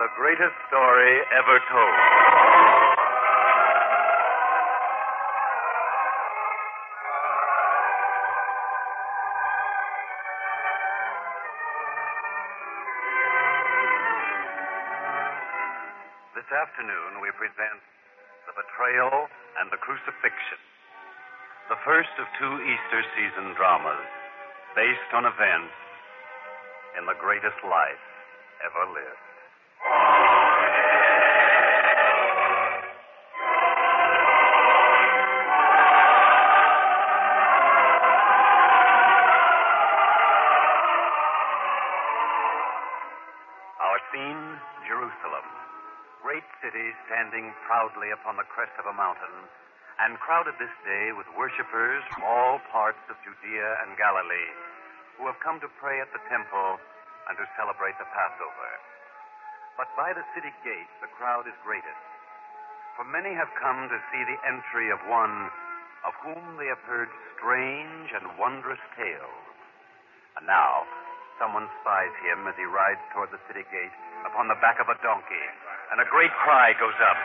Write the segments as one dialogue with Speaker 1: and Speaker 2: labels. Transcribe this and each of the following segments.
Speaker 1: The greatest story ever told. This afternoon we present The Betrayal and the Crucifixion, the first of two Easter season dramas based on events in the greatest life ever lived. Our scene, Jerusalem. Great city standing proudly upon the crest of a mountain and crowded this day with worshipers from all parts of Judea and Galilee who have come to pray at the temple and to celebrate the Passover. But by the city gate, the crowd is greatest, for many have come to see the entry of one of whom they have heard strange and wondrous tales. And now, someone spies him as he rides toward the city gate upon the back of a donkey, and a great cry goes up.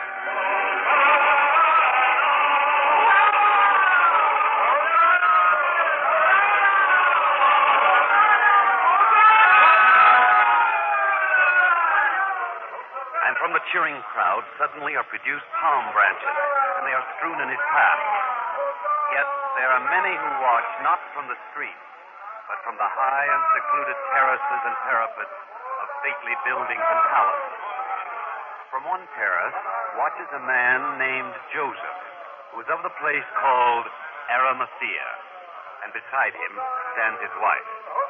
Speaker 1: And from the cheering crowd suddenly are produced palm branches, and they are strewn in his path. Yet there are many who watch not from the street, but from the high and secluded terraces and parapets of stately buildings and palaces. From one terrace watches a man named Joseph, who is of the place called Arimathea, and beside him stands his wife.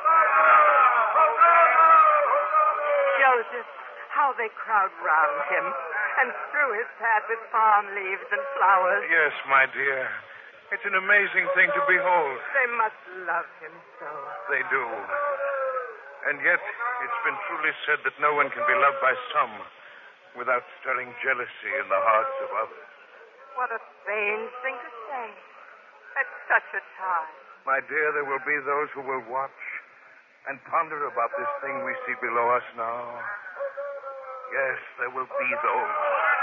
Speaker 2: Joseph, how they crowd round him and strew his path with palm leaves and flowers.
Speaker 3: Yes, my dear. It's an amazing thing to behold.
Speaker 2: They must love him so.
Speaker 3: They do. And yet, it's been truly said that no one can be loved by some without stirring jealousy in the hearts of others.
Speaker 2: What a strange thing to say at such a time.
Speaker 3: My dear, there will be those who will watch and ponder about this thing we see below us now. Yes, there will be those.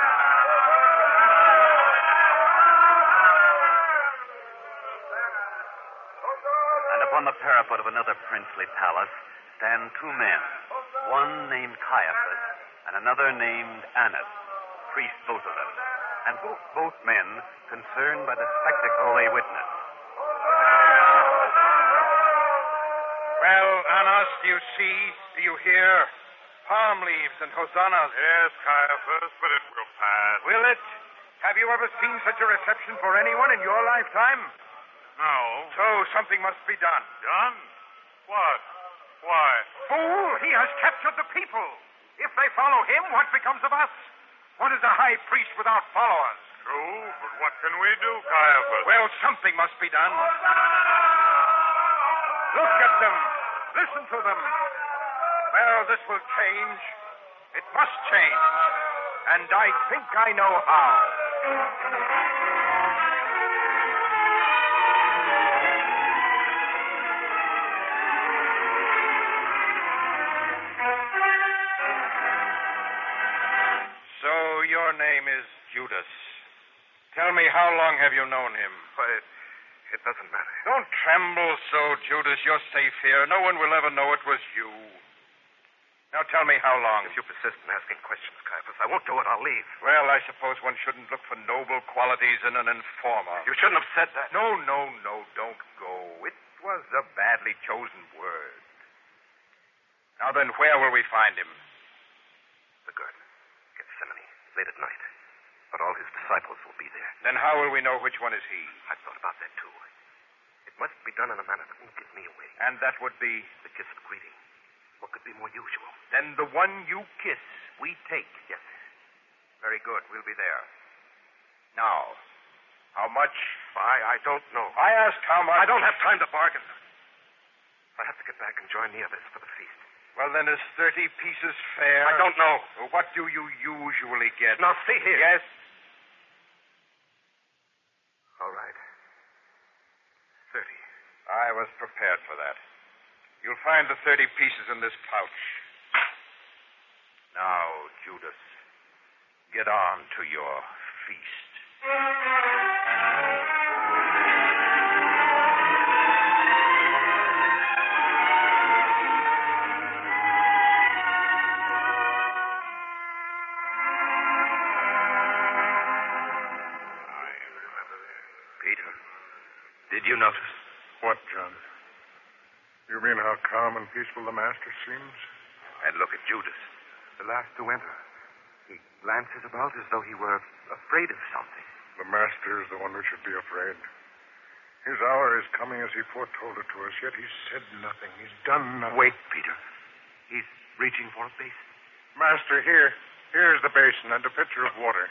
Speaker 1: And upon the parapet of another princely palace stand two men, one named Caiaphas and another named Annas, priests both of them, and both men concerned by the spectacle they witness.
Speaker 4: Well, Annas, do you see? Do you hear? Palm leaves and hosannas.
Speaker 3: Yes, Caiaphas, but it will pass.
Speaker 4: Will it? Have you ever seen such a reception for anyone in your lifetime?
Speaker 3: No.
Speaker 4: So something must be done.
Speaker 3: Done? What? Why?
Speaker 4: Fool! He has captured the people. If they follow him, what becomes of us? What is a high priest without followers?
Speaker 3: True, but what can we do, Caiaphas?
Speaker 4: Well, something must be done. Look at them. Listen to them. Well, this will change. It must change. And I think I know how. So your name is Judas. Tell me, how long have you known him?
Speaker 3: Why, it doesn't matter.
Speaker 4: Don't tremble so, Judas. You're safe here. No one will ever know it was you. Now tell me how long.
Speaker 3: If you persist in asking questions, Caiaphas, I won't do it. I'll leave.
Speaker 4: Well, I suppose one shouldn't look for noble qualities in an informer.
Speaker 3: You shouldn't have said that.
Speaker 4: No, don't go. It was a badly chosen word. Now then, where will we find him?
Speaker 3: The garden. Gethsemane. Late at night. But all his disciples will be there.
Speaker 4: Then how will we know which one is he?
Speaker 3: I've thought about that, too. It must be done in a manner that won't give me away.
Speaker 4: And that would be?
Speaker 3: The kiss of greeting. What could be more usual?
Speaker 4: Then the one you kiss, we take.
Speaker 3: Yes.
Speaker 4: Very good. We'll be there. Now, how much?
Speaker 3: I don't know.
Speaker 4: I asked how much.
Speaker 3: I don't have time to bargain. I have to get back and join the others for the feast.
Speaker 4: Well, then is 30 pieces fair?
Speaker 3: I don't know.
Speaker 4: Well, what do you usually get?
Speaker 3: Now, see here.
Speaker 4: Yes?
Speaker 3: All right. 30.
Speaker 4: I was prepared for that. You'll find the 30 pieces in this pouch. Now, Judas, get on to your feast.
Speaker 3: Peter, did you notice? What, John? You mean how calm and peaceful the master seems?
Speaker 4: And look at Judas.
Speaker 5: The last to enter. He glances about as though he were afraid of something.
Speaker 3: The master is the one who should be afraid. His hour is coming as he foretold it to us, yet he's said nothing. He's done nothing.
Speaker 5: Wait, Peter. He's reaching for a basin.
Speaker 3: Master, here. Here's the basin and a pitcher of water.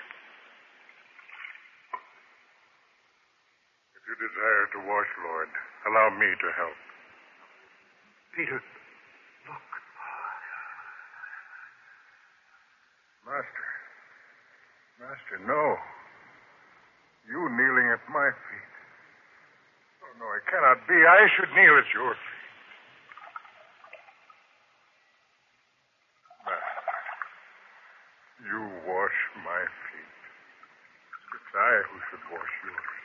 Speaker 3: If you desire to wash, Lord, allow me to help.
Speaker 5: Peter, look.
Speaker 3: Master, no. You kneeling at my feet. Oh, no, it cannot be. I should kneel at your feet. Master, you wash my feet. It's I who should wash yours.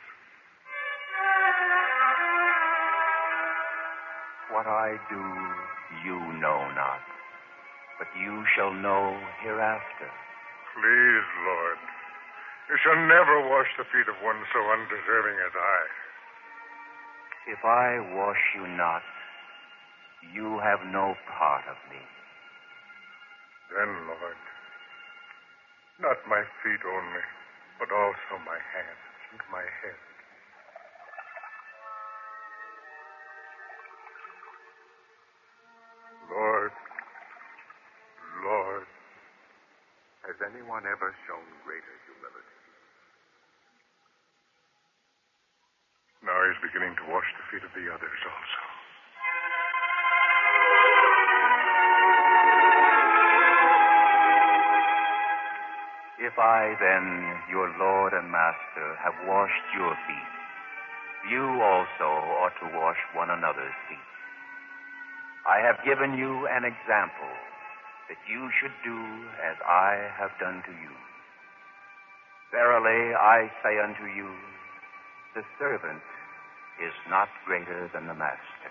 Speaker 5: What I do, you know not, but you shall know hereafter.
Speaker 3: Please, Lord, you shall never wash the feet of one so undeserving as I.
Speaker 5: If I wash you not, you have no part of me.
Speaker 3: Then, Lord, not my feet only, but also my hands and my head. Lord,
Speaker 5: has anyone ever shown greater humility?
Speaker 3: Now he's beginning to wash the feet of the others also.
Speaker 5: If I, then, your Lord and Master, have washed your feet, you also ought to wash one another's feet. I have given you an example that you should do as I have done to you. Verily, I say unto you, the servant is not greater than the master.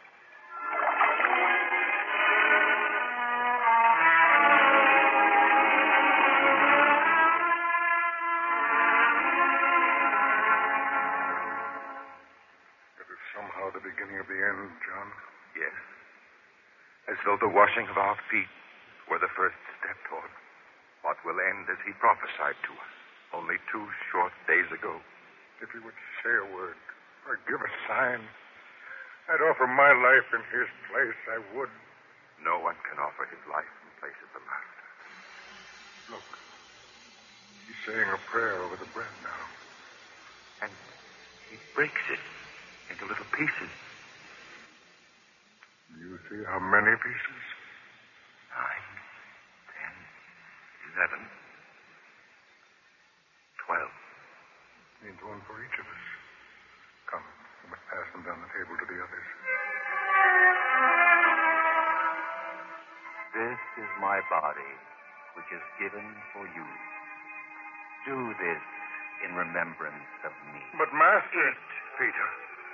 Speaker 3: It is somehow the beginning of the end, John.
Speaker 5: Yes. As though the washing of our feet were the first step toward what will end as he prophesied to us only 2 short days ago.
Speaker 3: If he would say a word or give a sign, I'd offer my life in his place. I would.
Speaker 5: No one can offer his life in place of the master.
Speaker 3: Look, he's saying a prayer over the bread now.
Speaker 5: And he breaks it into little pieces.
Speaker 3: You see how many pieces?
Speaker 5: 9, 10, 11, 12.
Speaker 3: Means one for each of us. Come, we must pass them down the table to the others.
Speaker 5: This is my body, which is given for you. Do this in remembrance of me.
Speaker 3: But, Master...
Speaker 4: Eat, Peter.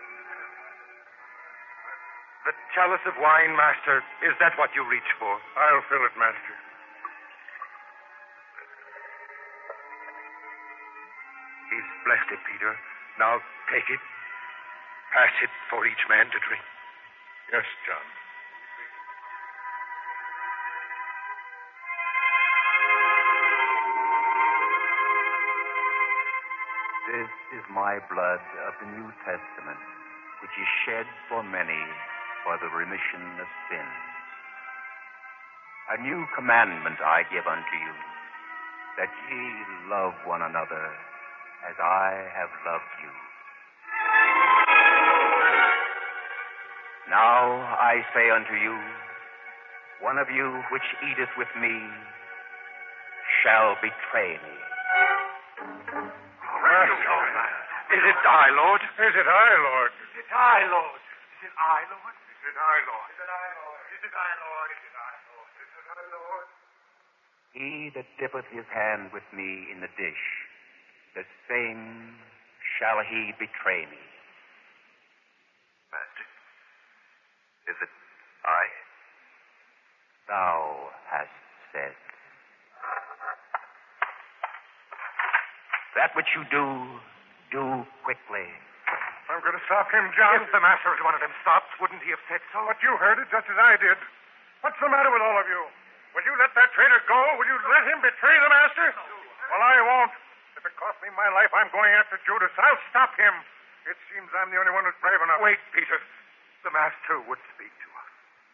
Speaker 4: The chalice of wine, Master, is that what you reach for?
Speaker 3: I'll fill it, Master.
Speaker 4: He's blessed it, Peter. Now take it. Pass it for each man to drink.
Speaker 3: Yes, John.
Speaker 5: This is my blood of the New Testament, which is shed for many for the remission of sins. A new commandment I give unto you, that ye love one another as I have loved you. Now I say unto you, one of you which eateth with me shall betray me.
Speaker 4: Is it I, Lord?
Speaker 3: Is it I, Lord?
Speaker 4: Is it I, Lord? Is it I, Lord?
Speaker 3: Is it I, Lord?
Speaker 4: Is it I, Lord? Is it I, Lord? Is it I, Lord? Is it I, Lord?
Speaker 5: He that dippeth his hand with me in the dish, the same shall he betray me.
Speaker 3: Master, is it I?
Speaker 5: Thou hast said. That which you do quickly.
Speaker 3: I'm going to stop him, John.
Speaker 4: If the master had wanted him stopped, wouldn't he have said so?
Speaker 3: But you heard it just as I did. What's the matter with all of you? Will you let that traitor go? Will you let him betray the master? Well, I won't. If it costs me my life, I'm going after Judas. I'll stop him. It seems I'm the only one who's brave enough.
Speaker 4: Wait, Peter. The master would speak to us.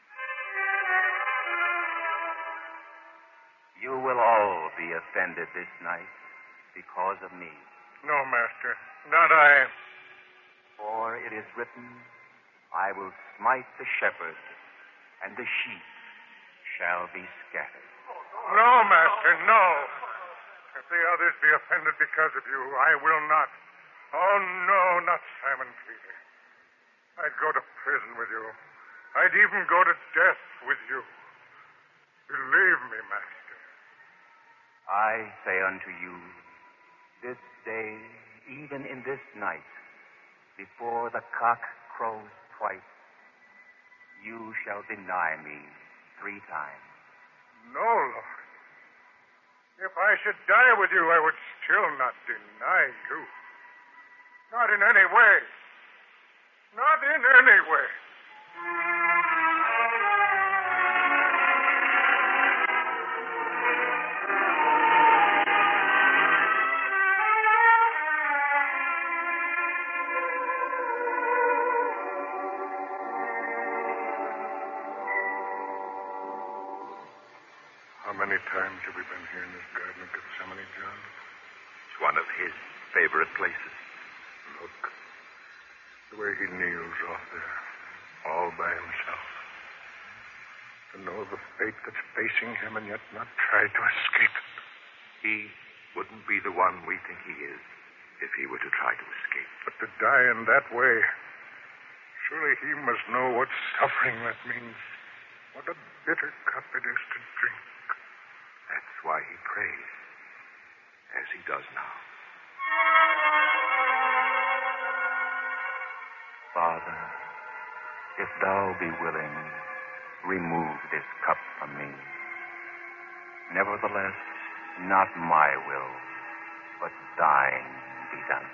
Speaker 5: You will all be offended this night because of me.
Speaker 3: No, Master. Not I.
Speaker 5: For it is written, I will smite the shepherd, and the sheep shall be scattered.
Speaker 3: No, Master, no. If the others be offended because of you, I will not. Oh, no, not Simon Peter. I'd go to prison with you. I'd even go to death with you. Believe me, Master.
Speaker 5: I say unto you, this day, even in this night, before the cock crows twice, you shall deny me 3 times.
Speaker 3: No, Lord. If I should die with you, I would still not deny you. Not in any way. Not in any way. How many times have we been here in this Garden of Gethsemane, John?
Speaker 4: It's one of his favorite places.
Speaker 3: Look. The way he kneels off there, all by himself. To know the fate that's facing him and yet not try to escape it.
Speaker 4: He wouldn't be the one we think he is if he were to try to escape.
Speaker 3: But to die in that way, surely he must know what suffering that means. What a bitter cup it is to drink.
Speaker 4: That's why he prays, as he does now.
Speaker 5: Father, if thou be willing, remove this cup from me. Nevertheless, not my will, but thine be done.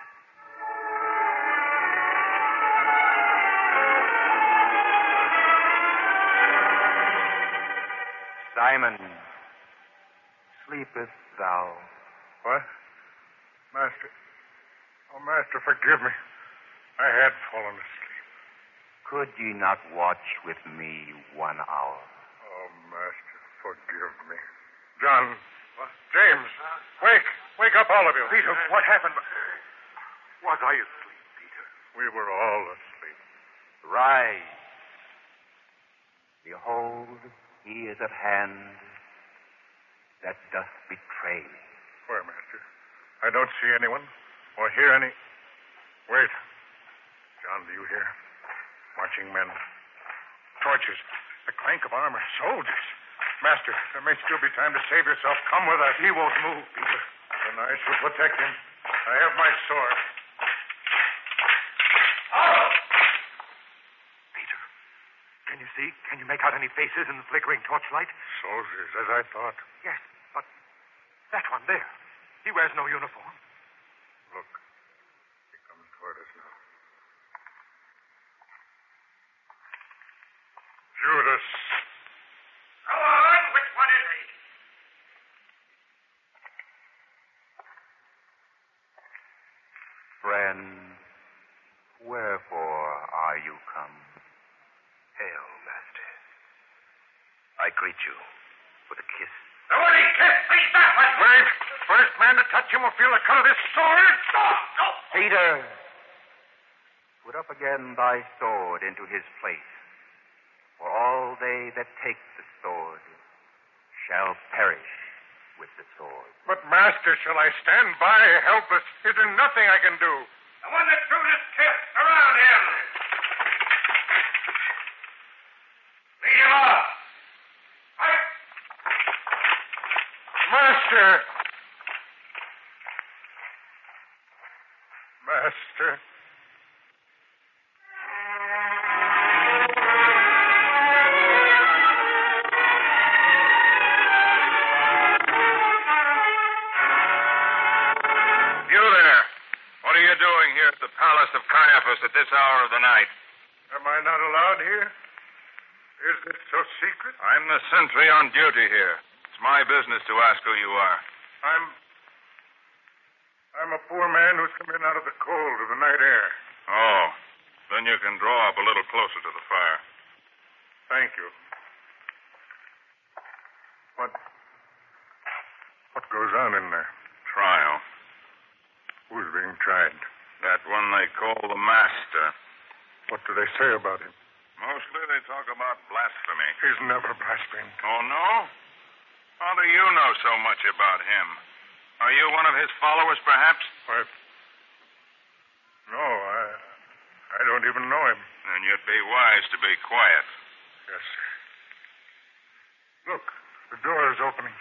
Speaker 5: Simon, sleepest thou?
Speaker 3: What? Master. Oh, Master, forgive me. I had fallen asleep.
Speaker 5: Could ye not watch with me 1 hour?
Speaker 3: Oh, Master, forgive me. John. What? James. Wake. Wake up, all of you.
Speaker 4: Peter, what happened? Was I asleep, Peter?
Speaker 3: We were all asleep.
Speaker 5: Rise. Behold, he is at hand that doth betray me.
Speaker 3: Where, Master? I don't see anyone or hear any. Wait. John, do you hear? Marching men. Torches. The clank of armor. Soldiers. Master, there may still be time to save yourself. Come with us.
Speaker 4: He won't move, Peter.
Speaker 3: Then I shall protect him. I have my sword.
Speaker 4: Peter, can you see? Can you make out any faces in the flickering torchlight?
Speaker 3: Soldiers, as I thought.
Speaker 4: Yes, but that one there. He wears no uniform.
Speaker 3: Look. He comes toward us now. Judas.
Speaker 4: Go on. Which one is he?
Speaker 5: Friend, wherefore are you come?
Speaker 4: Hail, Master. I greet you with a kiss.
Speaker 3: Nobody kiss me, that one! Wait. First man to touch him will feel the cut of this sword. No.
Speaker 5: Peter, put up again thy sword into his place. For all they that take the sword shall perish with the sword.
Speaker 3: But, Master, shall I stand by helpless? Is there nothing I can do?
Speaker 4: The one that threw this kiss around him. Lead him off.
Speaker 3: there. Master.
Speaker 4: You there. What are you doing here at the palace of Caiaphas at this hour of the night?
Speaker 3: Am I not allowed here? Is it so secret?
Speaker 4: I'm the sentry on duty here. It's my business to ask who you are.
Speaker 3: I'm a poor man who's come in out of the cold of the night air.
Speaker 4: Oh, then you can draw up a little closer to the fire.
Speaker 3: Thank you. What goes on in there?
Speaker 4: Trial.
Speaker 3: Who's being tried?
Speaker 4: That one they call the Master.
Speaker 3: What do they say about him?
Speaker 4: Mostly they talk about blasphemy.
Speaker 3: He's never blasphemed.
Speaker 4: Oh, no? How do you know so much about him? Are you one of his followers, perhaps?
Speaker 3: No, I don't even know him.
Speaker 4: Then you'd be wise to be quiet.
Speaker 3: Yes, sir. Look, the door is opening.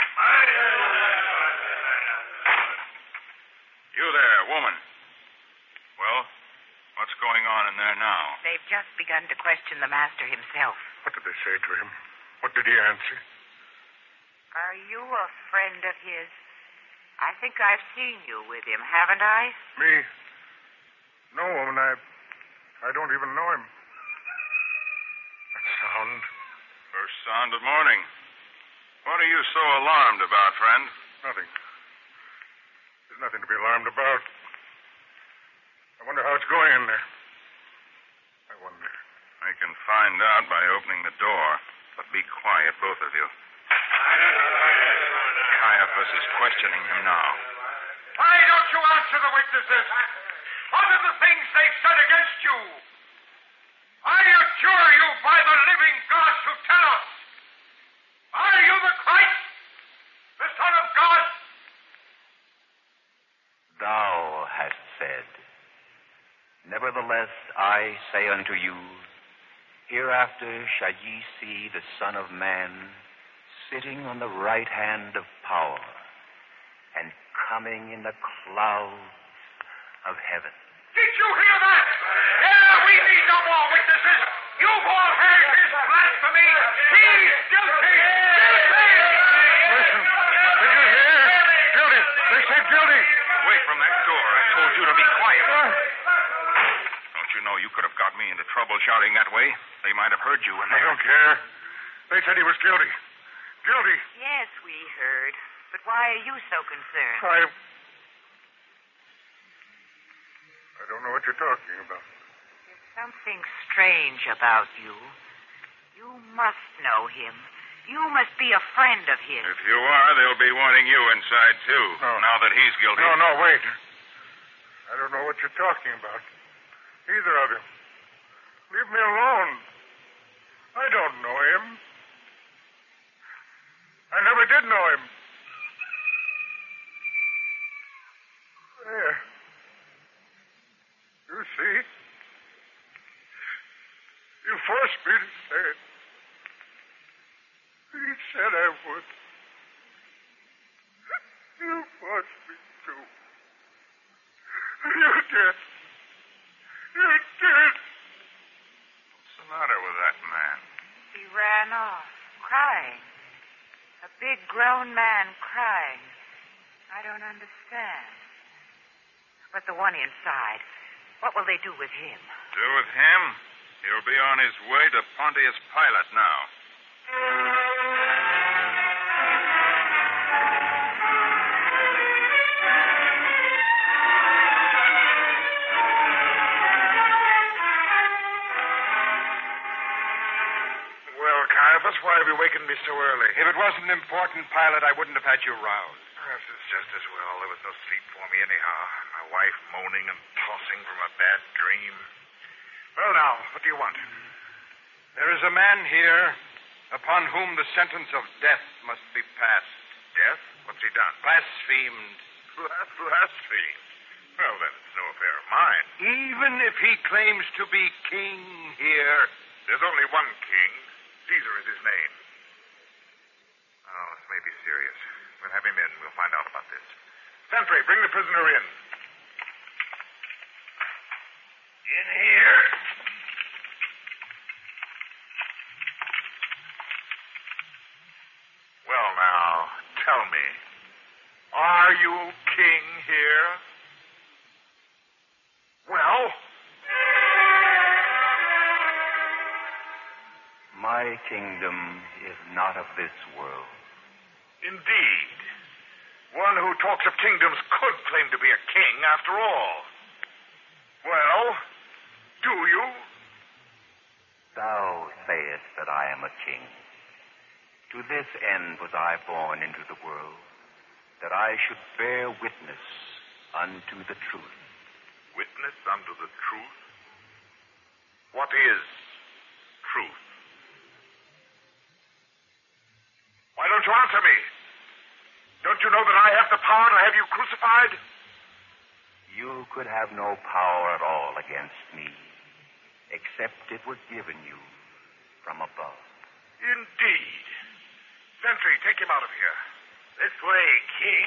Speaker 4: You there, woman. Well, what's going on in there now?
Speaker 2: They've just begun to question the master himself.
Speaker 3: What did they say to him? What did he answer?
Speaker 2: Are you a friend of his? I think I've seen you with him, haven't I?
Speaker 3: Me? No, woman, I don't even know him. That sound.
Speaker 4: First sound of morning. What are you so alarmed about, friend?
Speaker 3: Nothing. There's nothing to be alarmed about. I wonder how it's going in there. I wonder.
Speaker 4: I can find out by opening the door. But be quiet, both of you. Caiaphas is questioning him now.
Speaker 6: Why don't you answer the witnesses? What are the things they've said against you? I adjure you by the living God to tell us. Are you the Christ, the Son of God?
Speaker 5: Thou hast said. Nevertheless, I say unto you, hereafter shall ye see the Son of Man sitting on the right hand of power and coming in the clouds of heaven.
Speaker 6: Did you hear that? Yeah, we need no more witnesses. You've all heard his blasphemy. He's guilty. Guilty!
Speaker 3: Listen, did you hear? Guilty. They said guilty.
Speaker 4: Away from that door. I told you to be quiet. Don't you know you could have got me into trouble shouting that way? They might have heard you in
Speaker 3: I
Speaker 4: there.
Speaker 3: don't care. They said he was guilty. Guilty.
Speaker 2: Yes, we heard. But why are you so concerned?
Speaker 3: I don't know what you're talking about.
Speaker 2: There's something strange about you. You must know him. You must be a friend of his.
Speaker 4: If you are, they'll be wanting you inside, too.
Speaker 3: No.
Speaker 4: Now that he's guilty.
Speaker 3: No, wait. I don't know what you're talking about. Either of you. Leave me alone. I don't know him. I never did know him. There. You see? You forced me to say it. He said I would. You forced me to. You did. You did.
Speaker 4: What's the matter with that man?
Speaker 2: He ran off, crying. A big grown man crying. I don't understand. But the one inside, what will they do with him?
Speaker 4: Do with him? He'll be on his way to Pontius Pilate now.
Speaker 6: Well, Caiaphas, why have you wakened me so early? If it wasn't important, Pilate, I wouldn't have had you roused.
Speaker 7: Perhaps it's just as well. There was no sleep for me anyhow. My wife moaning and tossing from a bad dream. Well, now, what do you want?
Speaker 6: There is a man here upon whom the sentence of death must be passed.
Speaker 7: Death? What's he done?
Speaker 6: Blasphemed.
Speaker 7: Blasphemed. Well, then, it's no affair of mine.
Speaker 6: Even if he claims to be king here.
Speaker 7: There's only one king. Caesar is his name. Oh, this may be serious. We'll have him in. We'll find out about this. Sentry, bring the prisoner in.
Speaker 6: In here.
Speaker 7: Well, now, tell me. Are you king here? Well?
Speaker 5: My kingdom is not of this world.
Speaker 7: Indeed. One who talks of kingdoms could claim to be a king, after all. Well, do you?
Speaker 5: Thou sayest that I am a king. To this end was I born into the world, that I should bear witness unto the truth.
Speaker 7: Witness unto the truth? What is truth? Why don't you answer me? Don't you know that I have the power to have you crucified?
Speaker 5: You could have no power at all against me, except it were given you from above.
Speaker 7: Indeed. Sentry, take him out of here.
Speaker 6: This way, King.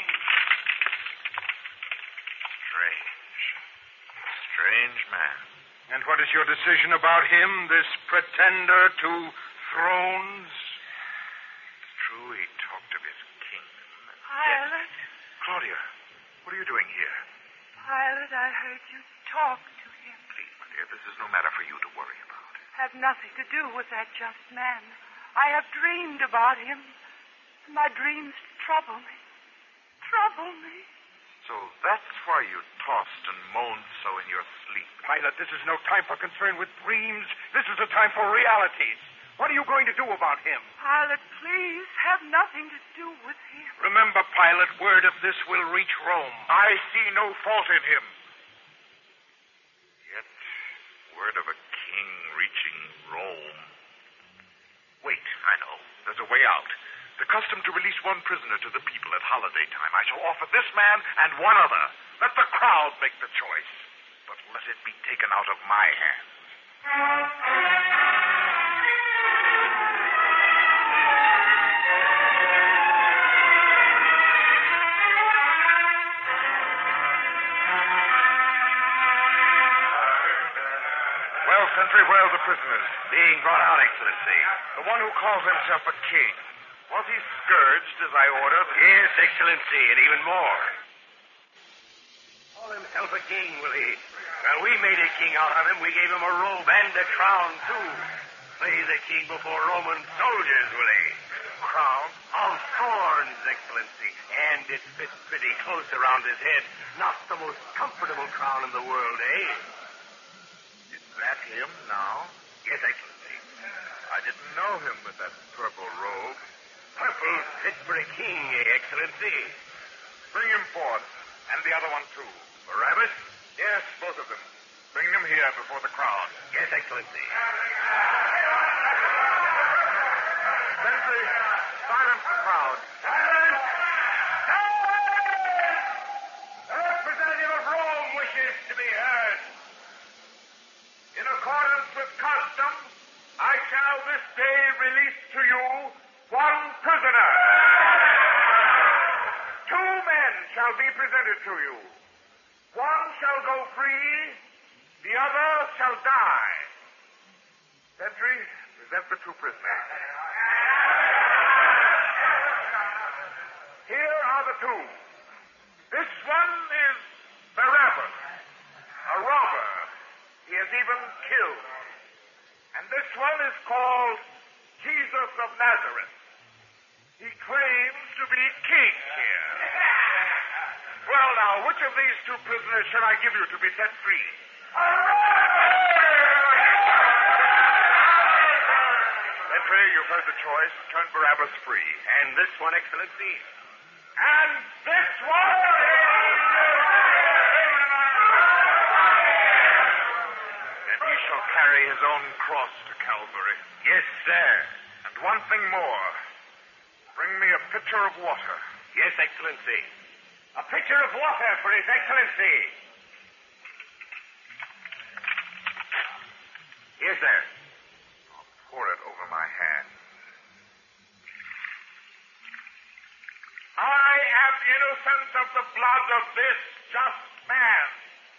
Speaker 7: Strange man.
Speaker 4: And what is your decision about him, this pretender to thrones?
Speaker 7: It's true he talked of his kingdom.
Speaker 2: Pilate.
Speaker 7: Claudia, what are you doing here?
Speaker 2: Pilate, I heard you talk to him.
Speaker 7: Please, my dear, this is no matter for you to worry about.
Speaker 2: Have nothing to do with that just man. I have dreamed about him. My dreams trouble me. Trouble me.
Speaker 7: So that's why you tossed and moaned so in your sleep.
Speaker 4: Pilate, this is no time for concern with dreams. This is a time for realities. What are you going to do about him?
Speaker 2: Pilate, please, have nothing to do with him.
Speaker 4: Remember, Pilate, word of this will reach Rome.
Speaker 7: I see no fault in him. Yet, word of a king reaching Rome. Wait, I know. There's a way out. The custom to release one prisoner to the people at holiday time. I shall offer this man and one other. Let the crowd make the choice. But let it be taken out of my hands. Well, Sentry, where are the prisoners?
Speaker 1: Being brought out, Excellency.
Speaker 7: The one who calls himself a king. Was he scourged as I ordered?
Speaker 1: Yes, Excellency, and even more. Call himself a king, will he? Well, we made a king out of him. We gave him a robe and a crown, too. Play the king before Roman soldiers, will he?
Speaker 7: Crown?
Speaker 1: Of thorns, Excellency. And it fits pretty close around his head. Not the most comfortable crown in the world, eh?
Speaker 7: Is that him now?
Speaker 1: Yes, Excellency.
Speaker 7: I didn't know him with that purple robe.
Speaker 1: Purple fit for a king, Excellency.
Speaker 7: Bring him forth. And the other one, too.
Speaker 1: Barabbas?
Speaker 7: Yes, both of them. Bring them here before the crowd.
Speaker 1: Yes, Excellency.
Speaker 7: Sentry, silence the crowd.
Speaker 6: Silence! Silence! The representative of Rome wishes to be heard. In accordance with custom, I shall this day release to you one prisoner. 2 men shall be presented to you. One shall go free, the other shall die.
Speaker 7: Sentry, present the 2 prisoners.
Speaker 6: Here are the 2. This one is Barabbas, a robber. He has even killed. And this one is called Jesus of Nazareth. He claims to be king here. Well, now, which of these 2 prisoners shall I give you to be set free?
Speaker 7: Sentry, you've heard the choice. Turn Barabbas free.
Speaker 1: And this one, Excellency?
Speaker 6: And this one?
Speaker 7: And he shall carry his own cross to Calvary.
Speaker 1: Yes, sir.
Speaker 7: And one thing more. Bring me a pitcher of water.
Speaker 1: Yes, Excellency. A pitcher of water for His Excellency. Yes, sir.
Speaker 7: I'll pour it over my hand.
Speaker 6: I innocent of the blood of this just man.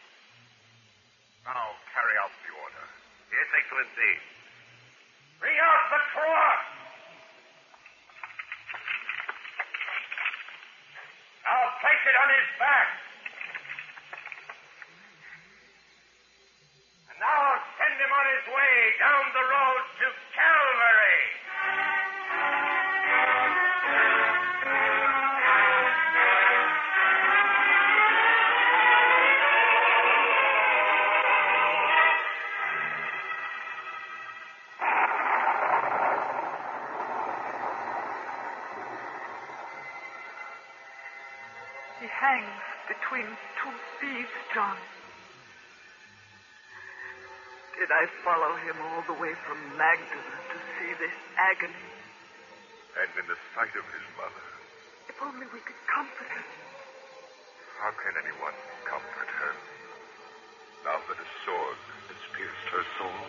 Speaker 6: Now carry out the order.
Speaker 1: Yes, Excellency.
Speaker 6: Bring out the cross. Now place it on his back. And now send him on his way down the road to Calvary.
Speaker 8: He hangs between two thieves, John. Did I follow him all the way from Magdala to see this agony?
Speaker 3: And in the sight of his mother.
Speaker 8: If only we could comfort her.
Speaker 3: How can anyone comfort her now that a sword has pierced her soul?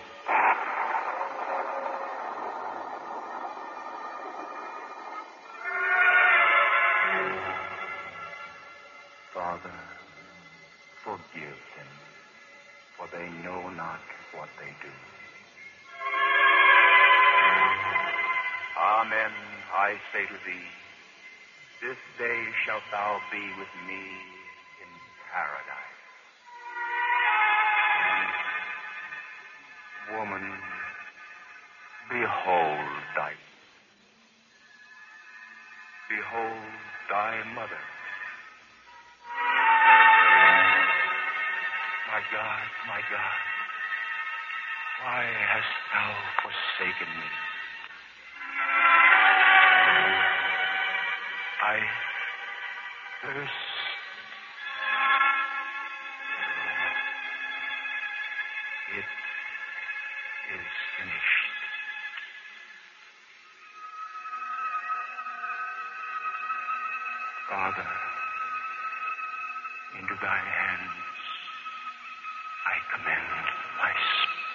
Speaker 5: Father, forgive them, for they know not what they do. Amen, I say to thee, this day shalt thou be with me in paradise. Woman, behold thy mother. My God, why hast thou forsaken me? I thirst. It is finished. Father, into thy hands I commend my spirit.